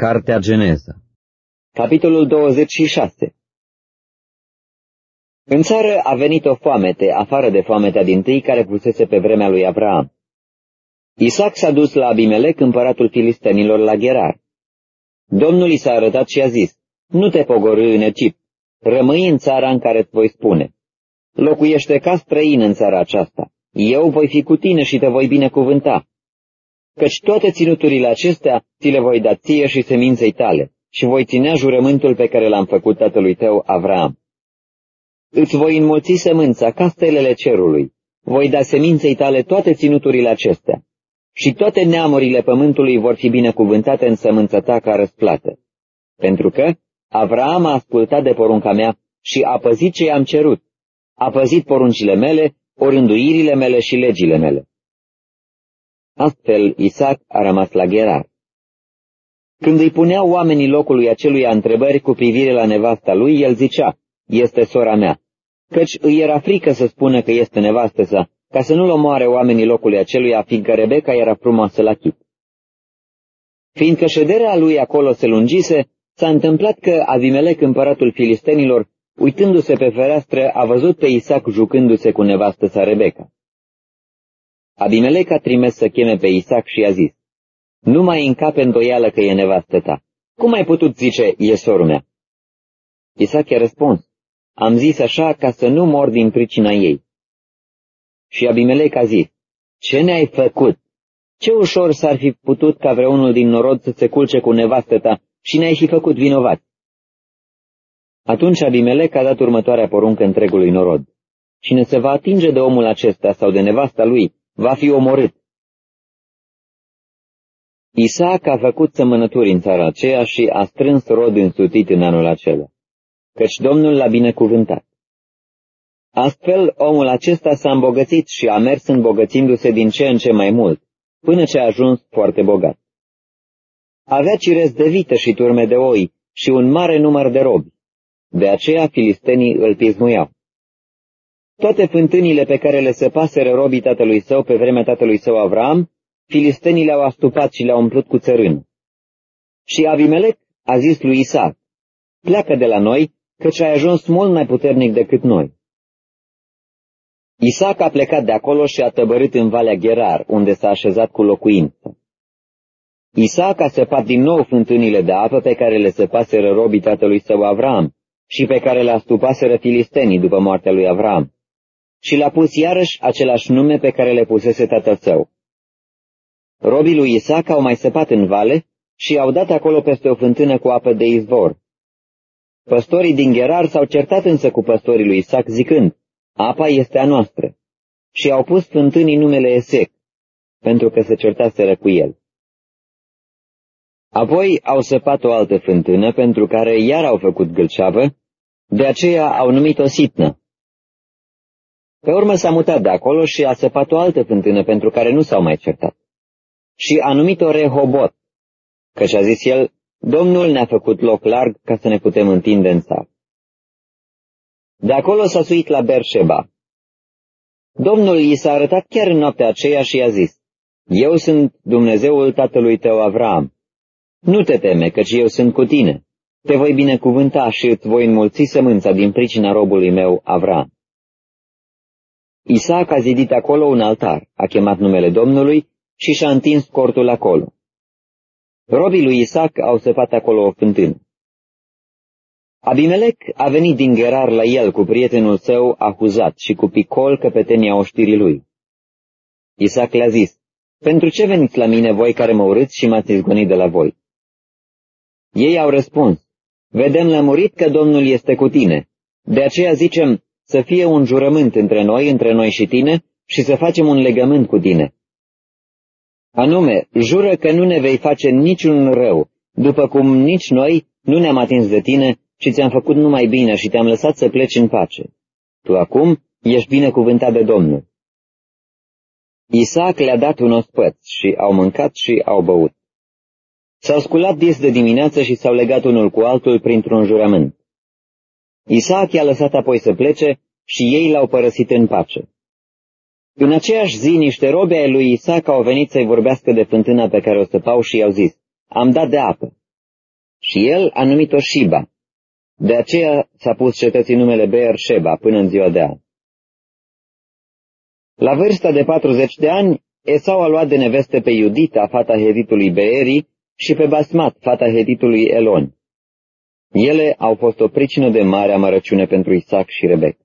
Cartea Geneza. Capitolul 26. În țară a venit o foamete, afară de foametea dintâi care fusese pe vremea lui Avraam. Isaac s-a dus la Abimelec, împăratul filistenilor, la Gerar. Domnul i s-a arătat și a zis: nu te pogorî în Egipt, rămâi în țara în care îți voi spune. Locuiește ca străin în țara aceasta. Eu voi fi cu tine și te voi binecuvânta. Căci toate ținuturile acestea ți le voi da ție și seminței tale, și voi ținea jurământul pe care l-am făcut tatălui tău, Avraam. Îți voi înmulți sămânța ca stelele cerului, voi da seminței tale toate ținuturile acestea, și toate neamurile pământului vor fi binecuvântate în sămânța ta ca răsplată. Pentru că Avraam a ascultat de porunca mea și a păzit ce i-am cerut, a păzit poruncile mele, orânduirile mele și legile mele. Astfel Isaac a rămas la Gerar. Când îi puneau oamenii locului aceluia întrebări cu privire la nevasta lui, el zicea: este sora mea, căci îi era frică să spună că este nevastă sa, ca să nu-l omoare oamenii locului aceluia, fiindcă Rebecca era frumoasă la chip. Fiindcă șederea lui acolo se lungise, s-a întâmplat că Abimelec, împăratul filistenilor, uitându-se pe fereastră, a văzut pe Isaac jucându-se cu nevastă sa Rebecca. Abimelec a trimis să cheme pe Isaac și i-a zis: nu mai încape îndoială că e nevastă ta. Cum ai putut zice, e sorul mea? Isaac i-a răspuns: am zis așa ca să nu mor din pricina ei. Și Abimelec a zis: ce ne-ai făcut? Ce ușor s-ar fi putut ca vreunul din norod să se culce cu nevastă ta și ne-ai fi făcut vinovat. Atunci Abimelec a dat următoarea poruncă întregului norod: cine se va atinge de omul acesta sau de nevasta lui, va fi omorât. Isaac a făcut sămănături în țara aceea și a strâns rod însutit în anul acela, căci Domnul l-a binecuvântat. Astfel, omul acesta s-a îmbogățit și a mers îmbogățindu-se din ce în ce mai mult, până ce a ajuns foarte bogat. Avea cirezi de vită și turme de oi și un mare număr de robi. De aceea filistenii îl pismuiau. Toate fântânile pe care le săpaseră robii tatălui său pe vremea tatălui său Avraam, filistenii le-au astupat și le-au umplut cu țărână. Și Abimelec a zis lui Isaac: pleacă de la noi, căci ai ajuns mult mai puternic decât noi. Isaac a plecat de acolo și a tăbărât în Valea Gerar, unde s-a așezat cu locuință. Isaac a săpat din nou fântânile de apă pe care le săpaseră robii tatălui său Avraam și pe care le astupaseră filistenii după moartea lui Avraam, și l-a pus iarăși același nume pe care le pusese tatăl său. Robii lui Isaac au mai săpat în vale și au dat acolo peste o fântână cu apă de izvor. Păstorii din Gerar s-au certat însă cu păstorii lui Isaac, zicând: apa este a noastră, și au pus fântânii numele Esec, pentru că se certaseră cu el. Apoi au săpat o altă fântână, pentru care iar au făcut gâlceavă, de aceea au numit-o Sitnă. Pe urmă s-a mutat de acolo și a săpat o altă fântână, pentru care nu s-au mai certat, și a numit-o Rehobot, căci a zis el: Domnul ne-a făcut loc larg ca să ne putem întinde în țară. De acolo s-a suit la Beersheba. Domnul i s-a arătat chiar în noaptea aceea și i-a zis: eu sunt Dumnezeul tatălui tău Avraam. Nu te teme, căci eu sunt cu tine. Te voi binecuvânta și îți voi înmulți sămânța din pricina robului meu Avraam. Isaac a zidit acolo un altar, a chemat numele Domnului și și-a întins cortul acolo. Robii lui Isaac au săpat acolo o fântână. Abimelec a venit din Gerar la el cu prietenul său Ahuzat și cu Picol, căpetenia oștirii lui. Isaac le-a zis: pentru ce veniți la mine voi care mă urâți și m-ați izgonit de la voi? Ei au răspuns: vedem lămurit că Domnul este cu tine, de aceea zicem să fie un jurământ între noi și tine, și să facem un legământ cu tine. Anume, jură că nu ne vei face niciun rău, după cum nici noi nu ne-am atins de tine și ți-am făcut numai bine și te-am lăsat să pleci în pace. Tu acum ești binecuvântat de Domnul. Isaac le-a dat un ospăț și au mâncat și au băut. S-au sculat dis de dimineață și s-au legat unul cu altul printr-un jurământ. Isaac i-a lăsat apoi să plece și ei l-au părăsit în pace. În aceeași zi, niște robi ai lui Isaac au venit să-i vorbească de fântâna pe care o săpau și i-au zis: am dat de apă. și el a numit-o Shiba. De aceea s-a pus cetății numele Beer-Sheba până în ziua de azi. La vârsta de 40 de ani, Esau a luat de neveste pe Iudita, fata heditului Beeri, și pe Basmat, fata heditului Elon. Ele au fost o pricină de mare amărăciune pentru Isaac și Rebecca.